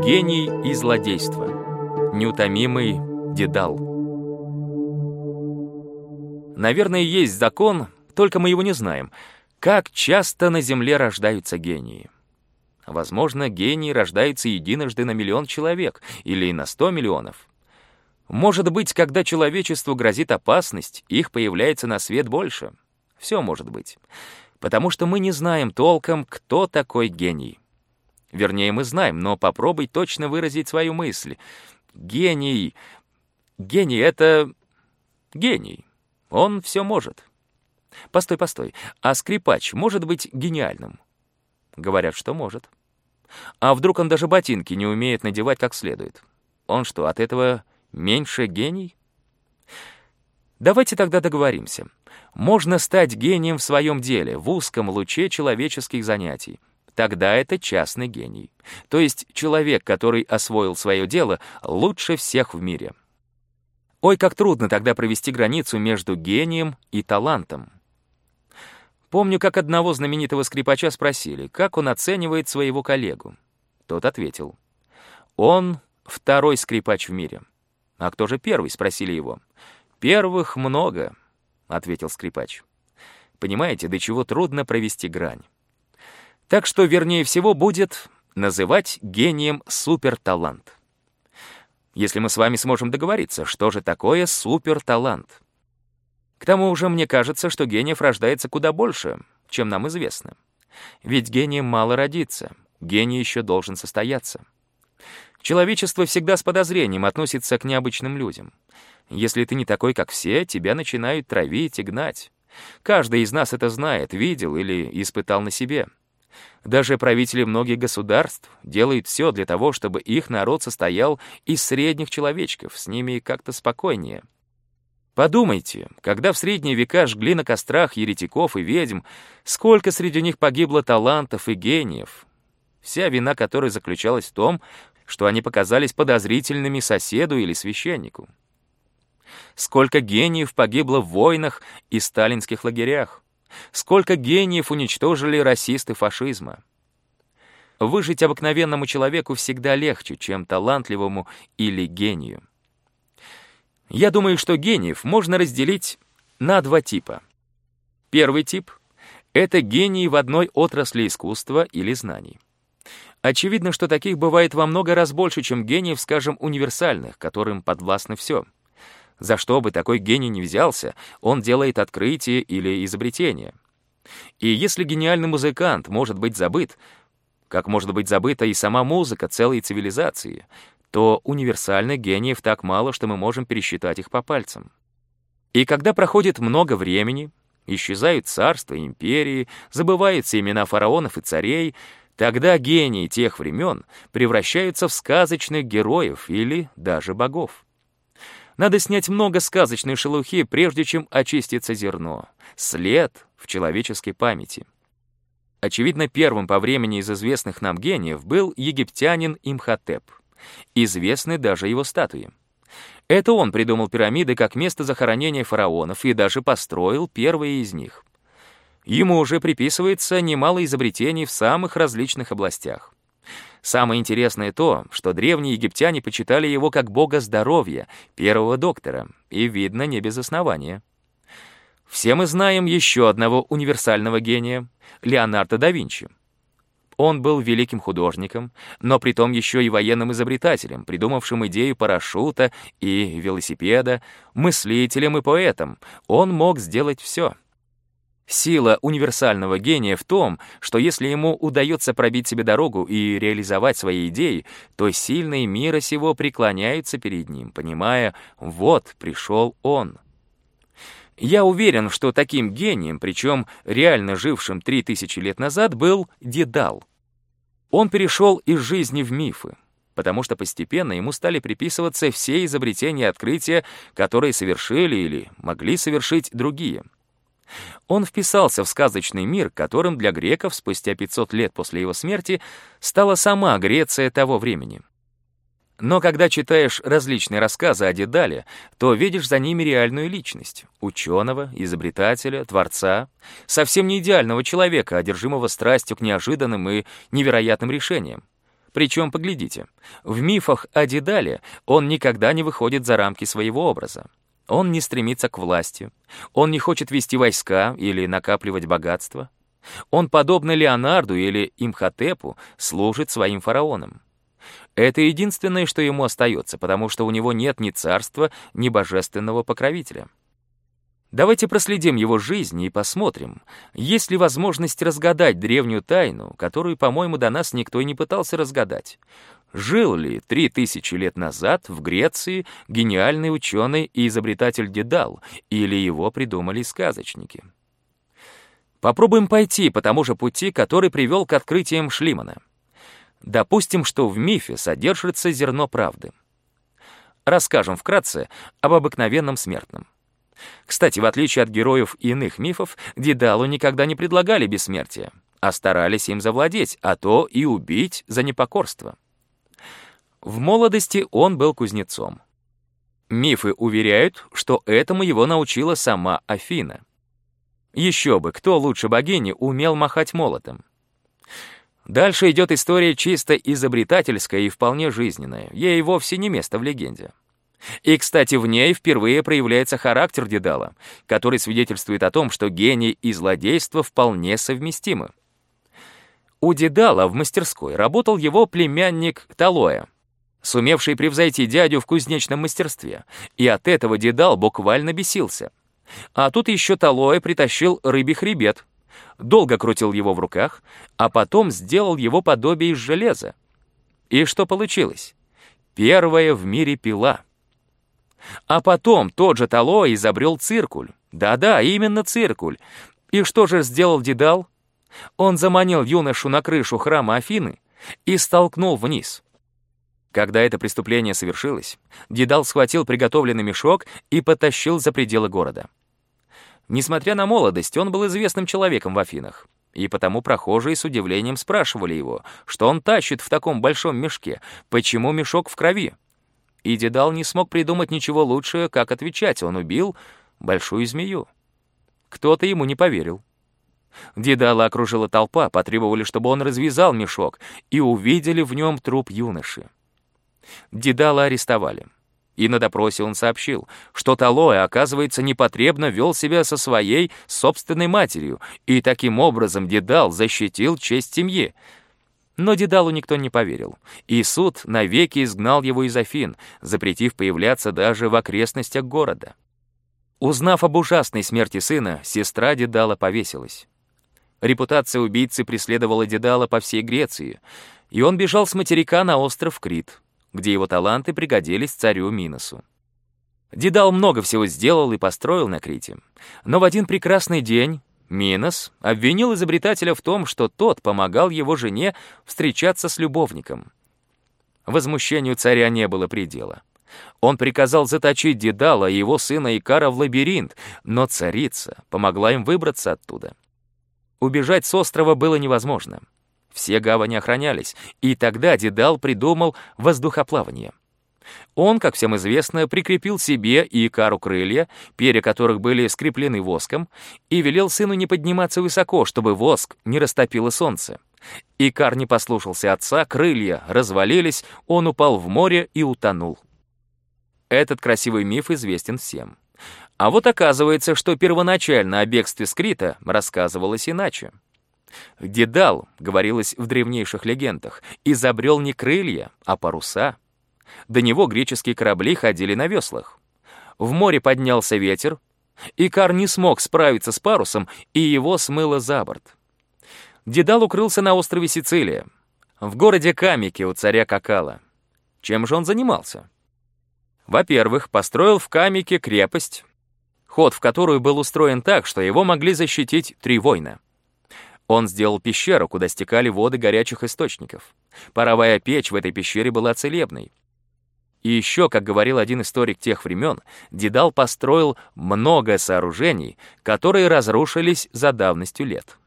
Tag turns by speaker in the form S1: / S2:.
S1: Гений и злодейство. Неутомимый Дедал. Наверное, есть закон, только мы его не знаем. Как часто на Земле рождаются гении? Возможно, гении рождаются единожды на миллион человек или на 100 миллионов. Может быть, когда человечеству грозит опасность, их появляется на свет больше. Все может быть. Потому что мы не знаем толком, кто такой гений. Вернее, мы знаем, но попробуй точно выразить свою мысль. Гений... Гений — это... гений. Он все может. Постой. А скрипач может быть гениальным? Говорят, что может. А вдруг он даже ботинки не умеет надевать как следует? Он что, от этого меньше гений? Давайте тогда договоримся. Можно стать гением в своем деле, в узком луче человеческих занятий. Тогда это частный гений. То есть человек, который освоил свое дело лучше всех в мире. Ой, как трудно тогда провести границу между гением и талантом. Помню, как одного знаменитого скрипача спросили, как он оценивает своего коллегу. Тот ответил: «Он второй скрипач в мире». «А кто же первый?» — спросили его. «Первых много», — ответил скрипач. Понимаете, до чего трудно провести грань. Так что, вернее всего, будет называть гением суперталант. Если мы с вами сможем договориться, что же такое суперталант. К тому же, мне кажется, что гениев рождается куда больше, чем нам известно. Ведь гением мало родиться, гений еще должен состояться. Человечество всегда с подозрением относится к необычным людям. Если ты не такой, как все, тебя начинают травить и гнать. Каждый из нас это знает, видел или испытал на себе. Даже правители многих государств делают все для того, чтобы их народ состоял из средних человечков, с ними как-то спокойнее. Подумайте, когда в средние века жгли на кострах еретиков и ведьм, сколько среди них погибло талантов и гениев, вся вина которой заключалась в том, что они показались подозрительными соседу или священнику. Сколько гениев погибло в войнах и сталинских лагерях. Сколько гениев уничтожили расисты фашизма. Выжить обыкновенному человеку всегда легче, чем талантливому или гению. Я думаю, что гениев можно разделить на два типа. Первый тип — это гении в одной отрасли искусства или знаний. Очевидно, что таких бывает во много раз больше, чем гениев, скажем, универсальных, которым подвластно все. За что бы такой гений ни взялся, он делает открытие или изобретение. И если гениальный музыкант может быть забыт, как может быть забыта и сама музыка целой цивилизации, то универсальных гениев так мало, что мы можем пересчитать их по пальцам. И когда проходит много времени, исчезают царства, империи, забываются имена фараонов и царей, тогда гении тех времен превращаются в сказочных героев или даже богов. Надо снять много сказочной шелухи, прежде чем очистится зерно, след в человеческой памяти. Очевидно, первым по времени из известных нам гениев был египтянин Имхотеп. Известны даже его статуи. Это он придумал пирамиды как место захоронения фараонов и даже построил первые из них. Ему уже приписывается немало изобретений в самых различных областях. Самое интересное то, что древние египтяне почитали его как бога здоровья, первого доктора, и, видно, не без основания. Все мы знаем еще одного универсального гения — Леонардо да Винчи. Он был великим художником, но притом еще и военным изобретателем, придумавшим идею парашюта и велосипеда, мыслителем и поэтом. Он мог сделать все. Сила универсального гения в том, что если ему удается пробить себе дорогу и реализовать свои идеи, то сильные мира сего преклоняются перед ним, понимая: вот пришел он. Я уверен, что таким гением, причем реально жившим 3000 лет назад, был Дедал. Он перешел из жизни в мифы, потому что постепенно ему стали приписываться все изобретения и открытия, которые совершили или могли совершить другие. Он вписался в сказочный мир, которым для греков спустя 500 лет после его смерти стала сама Греция того времени. Но когда читаешь различные рассказы о Дедале, то видишь за ними реальную личность — ученого, изобретателя, творца, совсем не идеального человека, одержимого страстью к неожиданным и невероятным решениям. Причем, поглядите, в мифах о Дедале он никогда не выходит за рамки своего образа. Он не стремится к власти, он не хочет вести войска или накапливать богатство. Он, подобно Леонарду или Имхотепу, служит своим фараонам. Это единственное, что ему остается, потому что у него нет ни царства, ни божественного покровителя. Давайте проследим его жизнь и посмотрим, есть ли возможность разгадать древнюю тайну, которую, по-моему, до нас никто и не пытался разгадать. Жил ли 3000 лет назад в Греции гениальный ученый и изобретатель Дедал, или его придумали сказочники? Попробуем пойти по тому же пути, который привел к открытиям Шлимана. Допустим, что в мифе содержится зерно правды. Расскажем вкратце об обыкновенном смертном. Кстати, в отличие от героев иных мифов, Дедалу никогда не предлагали бессмертие, а старались им завладеть, а то и убить за непокорство. В молодости он был кузнецом. Мифы уверяют, что этому его научила сама Афина. Еще бы, кто лучше богини умел махать молотом? Дальше идет история чисто изобретательская и вполне жизненная, ей вовсе не место в легенде. И, кстати, в ней впервые проявляется характер Дедала, который свидетельствует о том, что гений и злодейство вполне совместимы. У Дедала в мастерской работал его племянник Талоя, сумевший превзойти дядю в кузнечном мастерстве, и от этого Дедал буквально бесился. А тут еще Талоя притащил рыбий хребет, долго крутил его в руках, а потом сделал его подобие из железа. И что получилось? Первая в мире пила. А потом тот же Талоя изобрел циркуль. Да-да, именно циркуль. И что же сделал Дедал? Он заманил юношу на крышу храма Афины и столкнул вниз. Когда это преступление совершилось, Дедал схватил приготовленный мешок и потащил за пределы города. Несмотря на молодость, он был известным человеком в Афинах, и потому прохожие с удивлением спрашивали его, что он тащит в таком большом мешке, почему мешок в крови. И Дедал не смог придумать ничего лучше, как отвечать: он убил большую змею. Кто-то ему не поверил. Дедала окружила толпа, потребовали, чтобы он развязал мешок, и увидели в нем труп юноши. Дедала арестовали. И на допросе он сообщил, что Талоя, оказывается, непотребно вел себя со своей собственной матерью, и таким образом Дедал защитил честь семьи. Но Дедалу никто не поверил, и суд навеки изгнал его из Афин, запретив появляться даже в окрестностях города. Узнав об ужасной смерти сына, сестра Дедала повесилась. Репутация убийцы преследовала Дедала по всей Греции, и он бежал с материка на остров Крит, где его таланты пригодились царю Миносу. Дедал много всего сделал и построил на Крите, но в один прекрасный день Минос обвинил изобретателя в том, что тот помогал его жене встречаться с любовником. Возмущению царя не было предела. Он приказал заточить Дедала и его сына Икара в лабиринт, но царица помогла им выбраться оттуда. Убежать с острова было невозможно. Все гавани охранялись, и тогда Дедал придумал воздухоплавание. Он, как всем известно, прикрепил себе и Икару крылья, перья которых были скреплены воском, и велел сыну не подниматься высоко, чтобы воск не растопило солнце. Икар не послушался отца, крылья развалились, он упал в море и утонул. Этот красивый миф известен всем. А вот оказывается, что первоначально о бегстве с Крита рассказывалось иначе. Дедал, говорилось в древнейших легендах, изобрел не крылья, а паруса. До него греческие корабли ходили на веслах. В море поднялся ветер, Икар не смог справиться с парусом, и его смыло за борт. Дедал укрылся на острове Сицилия, в городе Камике у царя Кокала. Чем же он занимался? Во-первых, построил в Камике крепость, ход в которую был устроен так, что его могли защитить 3 воина. Он сделал пещеру, куда стекали воды горячих источников. Паровая печь в этой пещере была целебной. И еще, как говорил один историк тех времен, Дедал построил много сооружений, которые разрушились за давностью лет.